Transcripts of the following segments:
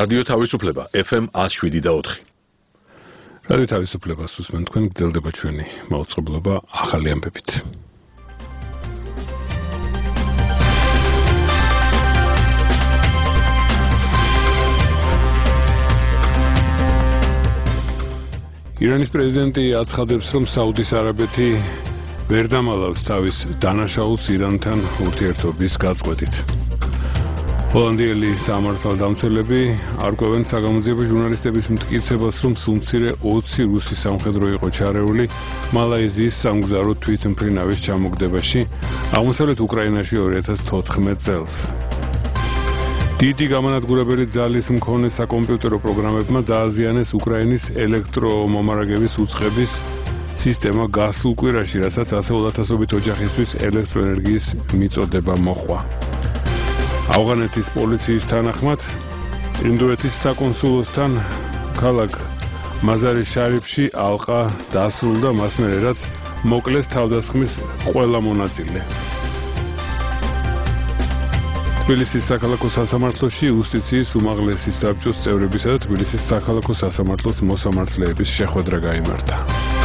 რადიო თავისუფლება FM 107.4. რადიო თავისუფლებას უსმენთ, თქვენ გრძელდება ჩვენი მაუწყებლობა ახალი ამბებით. ირანის პრეზიდენტი აცხადებს, რომ საუდის არაბეთი ვერ დამალავს თავის დანაშაულს ირანთან ურთიერთობის გაწყვეტით. ჰოლანდიელი სამართალდამცველები არკვევენ საგამოძიებო ჟურნალისტების მტკიცებას, რომ სულ მცირე 20 რუსი სამხედრო იყო ჩარეული მალაიზიის სამგზავრო თვითმფრინავის ჩამოგდებაში აღმოსავლეთ უკრაინაში 2014 წელს. დიდი გამანადგურებელი ძალის მქონე საკომპიუტერო პროგრამებმა დააზიანეს უკრაინის ელექტრომომარაგების უწყების სისტემა გასულ კვირაში, რასაც ასეულათასობით ოჯახისთვის ელექტროენერგიის მიწოდება მოჰყვა. ავღანეთის პოლიციის თანახმად, ინდოეთის საკონსულოსთან ქალაქ მაზარი შარიფში ალყა დასრულდა მას მერე, რაც მოკლეს თავდასხმის ყველა მონაწილე. თბილისის საქალაქო სასამართლოში იუსტიციის უმაღლესი საბჭოს წევრებისა და თბილისის საქალაქო სასამართლოს მოსამართლეების შეხვედრა გაიმართა.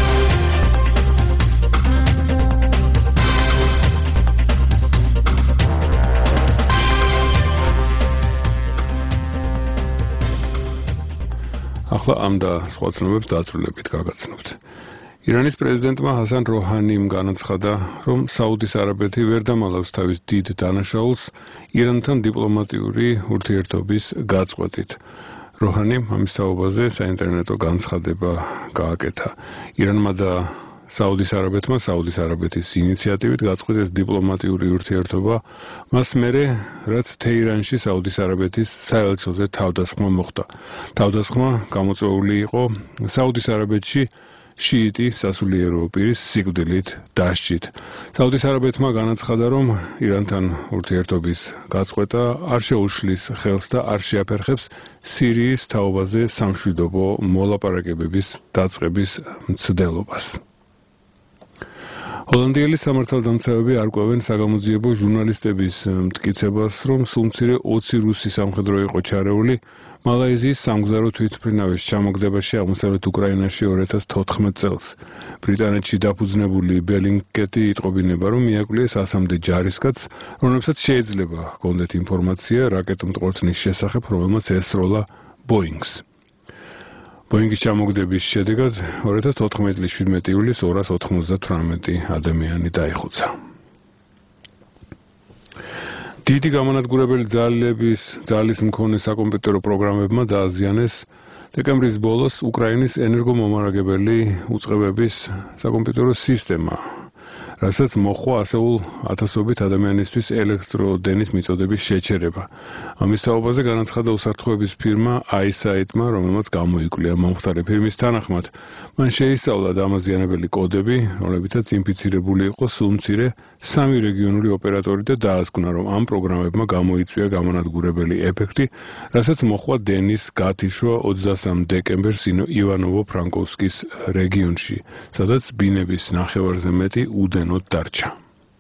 ახლა ამ და სხვა ცნობებს დაწვრილებით გაგაცნობთ. ირანის პრეზიდენტმა ჰასან როჰანიმ განაცხადა, რომ საუდის არაბეთი ვერ დამალავს თავის დიდ დანაშაულს ირანთან დიპლომატიური ურთიერთობის გაწყვეტით. როჰანიმ ამის თაობაზე საინტერნეტო განცხადება გააკეთა. ირანმა და საუდის არაბეთმა საუდის არაბეთის ინიციატივით გაწყვეტეს დიპლომატიური ურთიერთობა მას მერე, რაც თეირანში საუდის არაბეთის საელჩოზე თავდასხმა მოხდა. თავდასხმა გამოწვეული იყო საუდის არაბეთში შიიტი სასულიერო პირის სიკვდილით დასჯით. საუდის არაბეთმა განაცხადა, რომ ირანთან ურთიერთობის გაწყვეტა არ შეუშლის ხელს და არ შეაფერხებს სირიის თაობაზე სამშვიდობო მოლაპარაკებების დაწყების მცდელობას. ჰოლანდიელი სამართალდამცავები არკვევენ საგამოძიებო ჟურნალისტების მტკიცებას, რომ სულ მცირე 20 რუსი სამხედრო იყო ჩარეული მალაიზიის სამგზავრო თვითმფრინავის ჩამოგდებაში აღმოსავლეთ უკრაინაში 2014 წელს. ბრიტანეთში დაფუძნებული ბელინგკეტი იტყობინება, რომ მიაკვლიეს 100-მდე ჯარისკაცს, რომლებსაც შეიძლება ჰქონდეთ ინფორმაცია რაკეტომტყორცნის შესახებ, რომელმაც ესროლა ბოინგს. ბოინგის ჩამოგდების შედეგად 2014 წლის 17 ივლისს 298 ადამიანი დაიხოცა. დიდი გამანადგურებელი ძალის მქონე საკომპიუტერო პროგრამებმა დააზიანეს დეკემბრის ბოლოს უკრაინის ენერგომომარაგებელი უწყებების საკომპიუტერო სისტემა, რასაც მოჰყვა ასეულ ათასობით ადამიანისთვის ელექტროდენის მიწოდების შეჩერება. ამის თაობაზე განაცხადა უსაფრთხოების ფირმა iSight-მა, რომელმაც გამოიკვლია მომხდარი ფირმის თანახმად. მან შეისწავლა დამაზიანებელი კოდები, რომლებიცაც ინფიცირებული იყო სულ მცირე 3 რეგიონული ოპერატორი და დაასკვნა, რომ ამ პროგრამებმა გამოიწვია გამანადგურებელი ეფექტი, რასაც მოჰყვა დენის გათიშვა 23 დეკემბერს ივანოვო-ფრანკოვსკის რეგიონში, სადაც ბინების ნახევარზე მეტი უდენოდ დარჩა.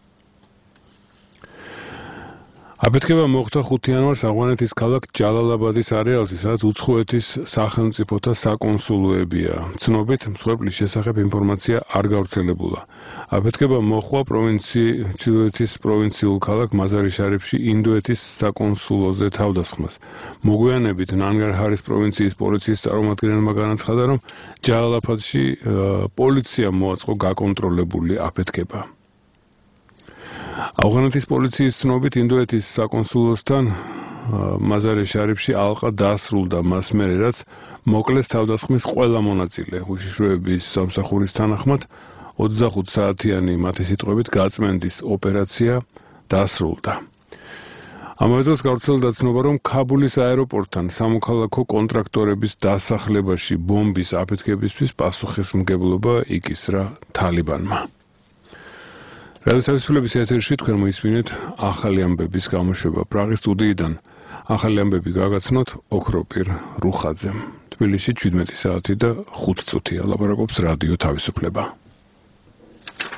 აფეთქება მოხდა 5 იანვარს ავღანეთის ქალაქ ჯალალაბადის არეალზე, სადაც უცხოეთის სახელმწიფოთა საკონსულოებია. ცნობით, მსხვერპლის შესახებ ინფორმაცია არ გავრცელებულა. აფეთქება მოხდა ჩრდილოეთის პროვინციულ ქალაქ მაზარი შარიფში ინდოეთის საკონსულოზე თავდასხმას. მოგვიანებით ნანგარჰარის პროვინციის პოლიციის წარმომადგენელმა განაცხადა, რომ ჯალალაბადში პოლიციამ მოაწყო გაკონტროლებული აფეთქება. ავღანეთის პოლიციის ცნობით, ინდოეთის საკონსულოსთან მაზარი შარიფში ალყა დასრულდა მას მერე, რაც მოკლეს თავდასხმის ყველა მონაწილე. უშიშროების სამსახურის თანახმად 25 საათიანი მათი სიტყვებით გაწმენდის ოპერაცია დასრულდა. ამავე დროს გავრცელდა ცნობა, რომ ქაბულის აეროპორტთან სამოქალაქო კონტრაქტორების დასახლებაში ბომბის აფეთქებისთვის პასუხისმგებლობა იკისრა თალიბანმა. რადიო თავისუფლების ეთერში თქვენ მოისმინეთ ახალი ამბების გამოშვება. პრაღის სტუდიიდან ახალი ამბები გაგაცნოთ ოქროპირ რუხაძემ. თბილისში 17 საათი და 5 წუთია ლაპარაკობს რადიო თავისუფლება.